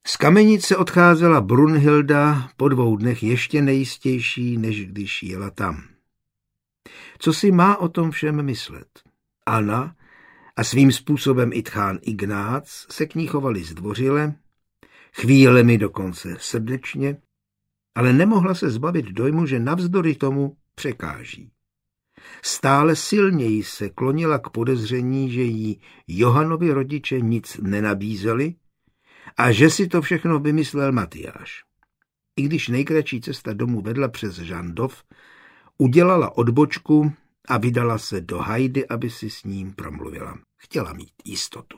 Z Kamenice odcházela Brunhilda po 2 dnech ještě nejistější, než když jela tam. Co si má o tom všem myslet? Anna a svým způsobem i tchán Ignác se k ní chovali zdvořile, chvílemi dokonce srdečně, ale nemohla se zbavit dojmu, že navzdory tomu překáží. Stále silněji se klonila k podezření, že jí Johanovi rodiče nic nenabízeli a že si to všechno vymyslel Matyáš. I když nejkratší cesta domů vedla přes Žandov, udělala odbočku a vydala se do Hajdy, aby si s ním promluvila. Chtěla mít jistotu.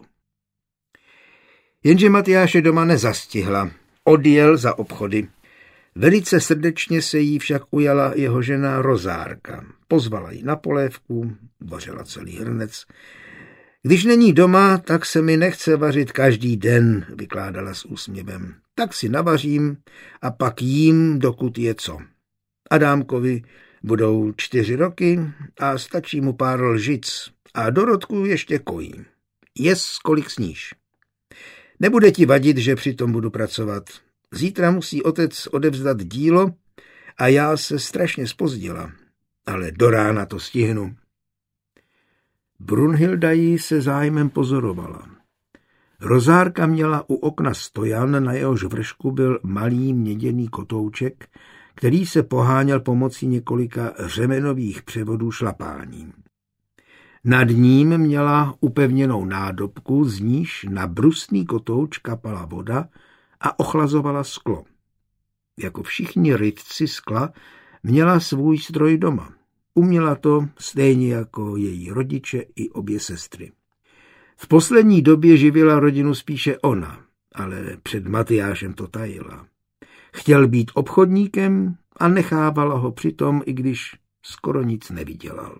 Jenže Matyáše doma nezastihla. Odjel za obchody. Velice srdečně se jí však ujala jeho žena Rozárka. Pozvala ji na polévku, vařila celý hrnec. Když není doma, tak se mi nechce vařit každý den, vykládala s úsměvem. Tak si navařím a pak jím, dokud je co. Adámkovi budou 4 roky a stačí mu pár lžic a Dorotku ještě kojí. Jes, kolik sníš. Nebude ti vadit, že přitom budu pracovat. Zítra musí otec odevzdat dílo a já se strašně zpozdila, ale do rána to stihnu. Brunhilda ji se zájmem pozorovala. Rozárka měla u okna stojan, na jehož vršku byl malý měděný kotouček, který se poháněl pomocí několika řemenových převodů šlapáním. Nad ním měla upevněnou nádobku, z níž na brusný kotouč kapala voda a ochlazovala sklo. Jako všichni rytci skla měla svůj stroj doma. Uměla to stejně jako její rodiče i obě sestry. V poslední době živila rodinu spíše ona, ale před Matyášem to tajila. Chtěl být obchodníkem a nechávala ho přitom, i když skoro nic nevydělal.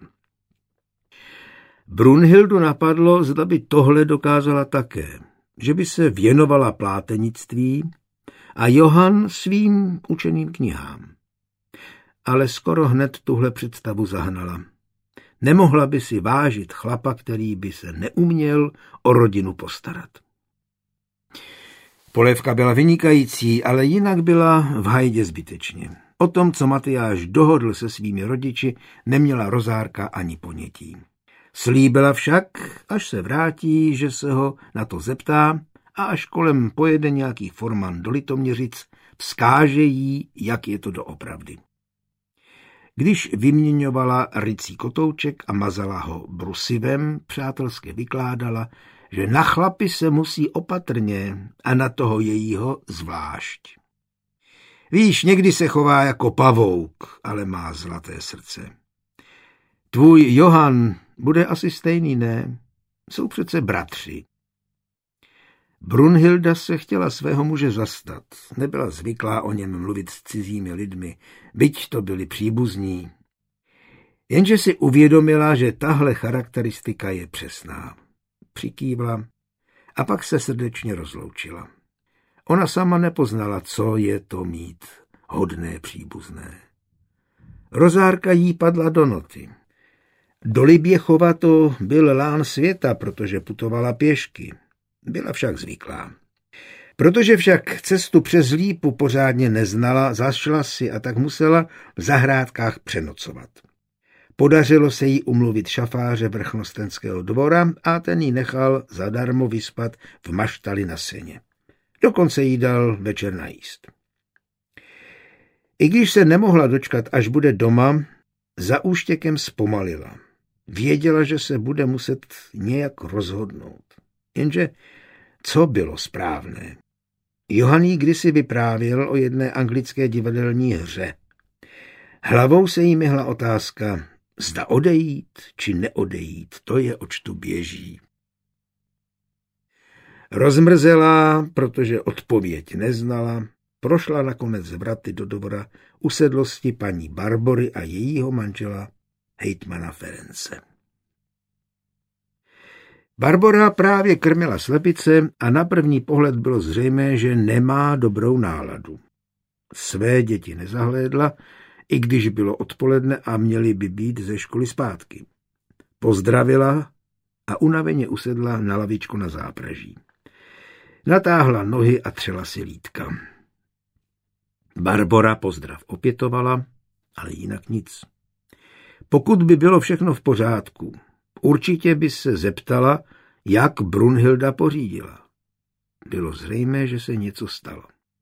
Brunhildu napadlo, zda by tohle dokázala také, že by se věnovala plátenictví a Johann svým učeným knihám. Ale skoro hned tuhle představu zahnala. Nemohla by si vážit chlapa, který by se neuměl o rodinu postarat. Polévka byla vynikající, ale jinak byla v Hajdě zbytečně. O tom, co Matyáš dohodl se svými rodiči, neměla Rozárka ani ponětí. Slíbila však, až se vrátí, že se ho na to zeptá a až kolem pojede nějaký forman do Litoměřic, vzkáže jí, jak je to doopravdy. Když vyměňovala rycí kotouček a mazala ho brusivem, přátelsky vykládala, že na chlapi se musí opatrně a na toho jejího zvlášť. Víš, někdy se chová jako pavouk, ale má zlaté srdce. Tvůj Johann bude asi stejný, ne? Jsou přece bratři. Brunhilda se chtěla svého muže zastat. Nebyla zvyklá o něm mluvit s cizími lidmi, byť to byli příbuzní. Jenže si uvědomila, že tahle charakteristika je přesná. Přikývla a pak se srdečně rozloučila. Ona sama nepoznala, co je to mít hodné příbuzné. Rozárka jí padla do noty. Do Liběchova to byl lán světa, protože putovala pěšky. Byla však zvyklá. Protože však cestu přes Lípu pořádně neznala, zašla si a tak musela v zahrádkách přenocovat. Podařilo se jí umluvit šafáře vrchnostenského dvora a ten jí nechal zadarmo vyspat v maštali na seně. Dokonce jí dal večer najíst. I když se nemohla dočkat, až bude doma, za úštěkem zpomalila. Věděla, že se bude muset nějak rozhodnout. Jenže co bylo správné? Johann jí kdysi vyprávěl o jedné anglické divadelní hře. Hlavou se jí myhla otázka, zda odejít či neodejít, to je oč tu běží. Rozmrzelá, protože odpověď neznala, prošla nakonec vraty do dvora usedlosti paní Barbory a jejího manžela hejtmana Ference. Barbora právě krmila slepice a na první pohled bylo zřejmé, že nemá dobrou náladu. Své děti nezahlédla, i když bylo odpoledne a měli by být ze školy zpátky. Pozdravila a unaveně usedla na lavičku na zápraží. Natáhla nohy a třela si lítka. Barbora pozdrav opětovala, ale jinak nic. Pokud by bylo všechno v pořádku, určitě by se zeptala, jak Brunhilda pořídila. Bylo zřejmé, že se něco stalo.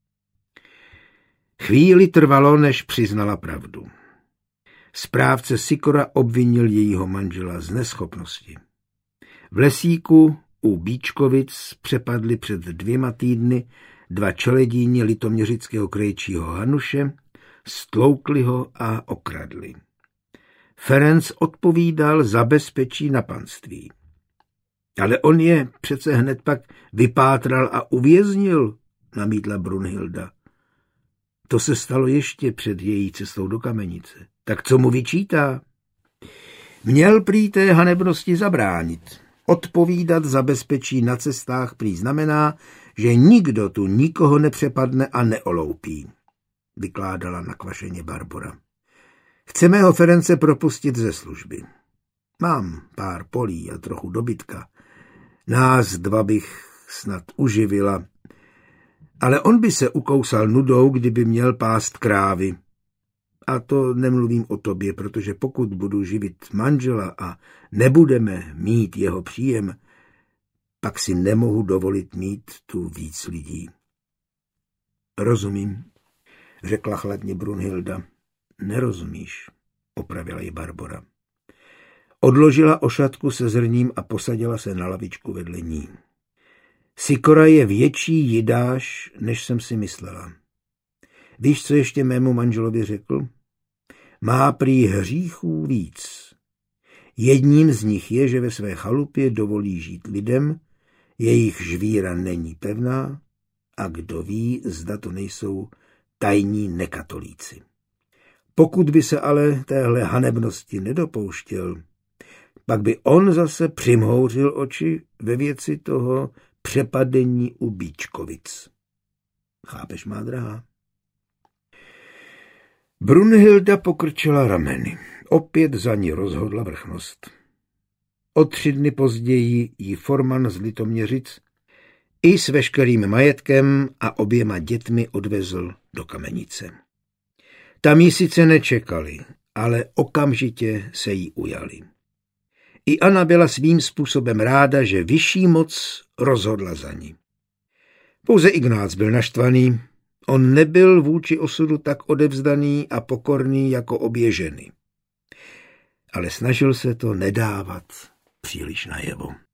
Chvíli trvalo, než přiznala pravdu. Správce Sikora obvinil jejího manžela z neschopnosti. V lesíku u Bíčkovic přepadli před 2 týdny 2 čeledíni litoměřického krejčího Hanuše, stloukli ho a okradli. Ferenc odpovídal za bezpečí na panství. Ale on je přece hned pak vypátral a uvěznil, namítla Brunhilda. To se stalo ještě před její cestou do Kamenice. Tak co mu vyčítá? Měl prý té hanebnosti zabránit. Odpovídat za bezpečí na cestách prý znamená, že nikdo tu nikoho nepřepadne a neoloupí, vykládala nakvašeně Barbora. Chce mého Ference propustit ze služby. Mám pár polí a trochu dobytka. Nás 2 bych snad uživila, ale on by se ukousal nudou, kdyby měl pást krávy. A to nemluvím o tobě, protože pokud budu živit manžela a nebudeme mít jeho příjem, pak si nemohu dovolit mít tu víc lidí. Rozumím, řekla chladně Brunhilda. Nerozumíš, opravila ji Barbora. Odložila ošatku se zrním a posadila se na lavičku vedle ní. Sikora je větší jidáš, než jsem si myslela. Víš, co ještě mému manželovi řekl? Má prý hříchů víc. Jedním z nich je, že ve své chalupě dovolí žít lidem, jejich víra není pevná a kdo ví, zda to nejsou tajní nekatolíci. Pokud by se ale téhle hanebnosti nedopouštěl, pak by on zase přimhouřil oči ve věci toho přepadení u Bíčkovic. Chápeš, má drahá? Brunhilda pokrčila rameny. Opět za ní rozhodla vrchnost. O 3 dny později jí forman z Litoměřic i s veškerým majetkem a 2 dětmi odvezl do Kamenice. Tam jí sice nečekali, ale okamžitě se jí ujali. I Anna byla svým způsobem ráda, že vyšší moc rozhodla za ní. Pouze Ignác byl naštvaný. On nebyl vůči osudu tak odevzdaný a pokorný jako obě ženy. Ale snažil se to nedávat příliš najevo.